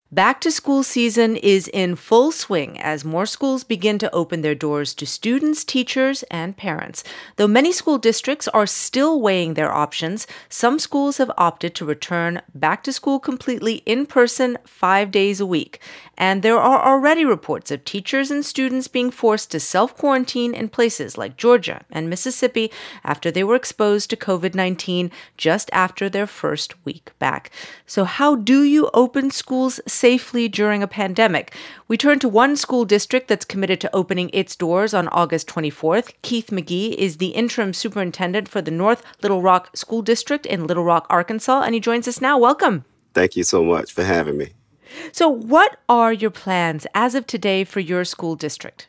Back to school season is in full swing as more schools begin to open their doors to students, teachers, and parents. Though many school districts are still weighing their options, some schools have opted to return back to school completely in person 5 days a week. And there are already reports of teachers and students being forced to self-quarantine in places like Georgia and Mississippi after they were exposed to COVID-19 just after their first week back. So how do you open schools safely during a pandemic? We turn to one school district that's committed to opening its doors on August 24th. Keith McGee is the interim superintendent for the North Little Rock School District in Little Rock, Arkansas, and he joins us now. Welcome. Thank you so much for having me. So what are your plans as of today for your school district?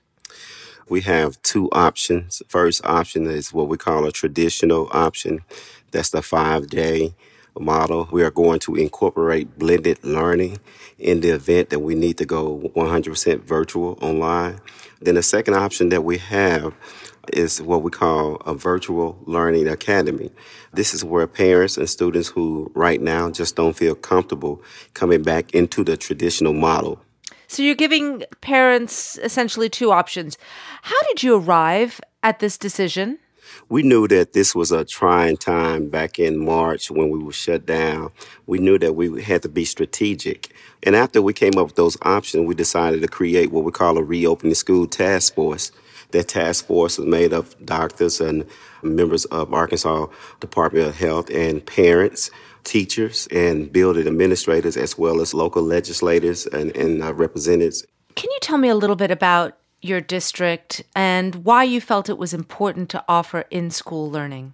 We have two options. First option is what we call a traditional option. That's the 5-day model. We are going to incorporate blended learning in the event that we need to go 100% virtual online. Then the second option that we have is what we call a virtual learning academy. This is where parents and students who right now just don't feel comfortable coming back into the traditional model. So you're giving parents essentially two options. How did you arrive at this decision? We knew that this was a trying time back in March when we were shut down. We knew that we had to be strategic. And after we came up with those options, we decided to create what we call a reopening school task force. That task force is made of doctors and members of Arkansas Department of Health and parents, teachers, and building administrators, as well as local legislators and representatives. Can you tell me a little bit about your district and why you felt it was important to offer in-school learning?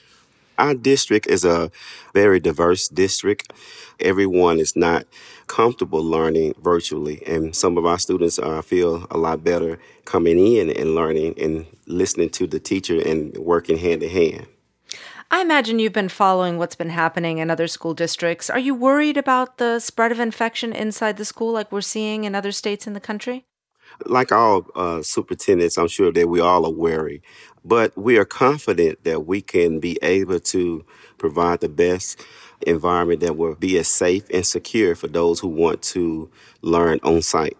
Our district is a very diverse district. Everyone is not comfortable learning virtually, and some of our students feel a lot better coming in and learning and listening to the teacher and working hand in hand. I imagine you've been following what's been happening in other school districts. Are you worried about the spread of infection inside the school like we're seeing in other states in the country? Like all superintendents, I'm sure that we all are wary, but we are confident that we can be able to provide the best environment that will be as safe and secure for those who want to learn on site.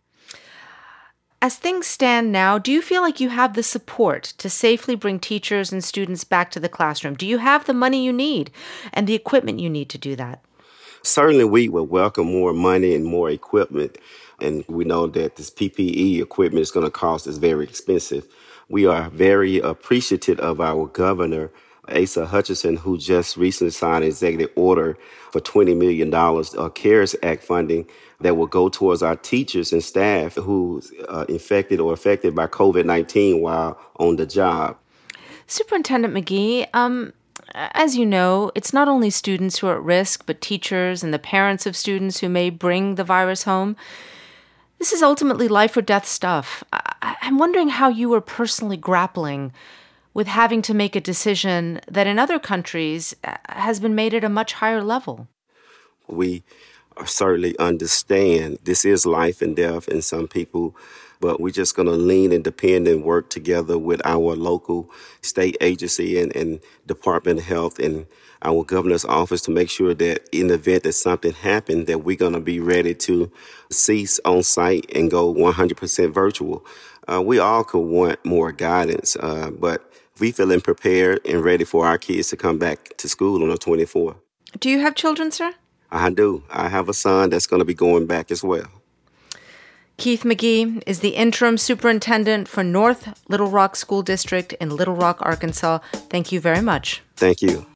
As things stand now, do you feel like you have the support to safely bring teachers and students back to the classroom? Do you have the money you need and the equipment you need to do that? Certainly, we would welcome more money and more equipment. And we know that this PPE equipment is going to cost us very expensive. We are very appreciative of our governor, Asa Hutchinson, who just recently signed an executive order for $20 million CARES Act funding that will go towards our teachers and staff who infected or affected by COVID-19 while on the job. Superintendent McGee, as you know, it's not only students who are at risk, but teachers and the parents of students who may bring the virus home. This is ultimately life or death stuff. I'm wondering how you were personally grappling with having to make a decision that in other countries has been made at a much higher level. We certainly understand this is life and death in some people, but we're just going to lean and depend and work together with our local state agency and Department of Health and our governor's office to make sure that in the event that something happened, that we're going to be ready to cease on site and go 100% virtual. We all could want more guidance, but we feeling prepared and ready for our kids to come back to school on the 24th. Do you have children, sir? I do. I have a son that's going to be going back as well. Keith McGee is the interim superintendent for North Little Rock School District in Little Rock, Arkansas. Thank you very much. Thank you.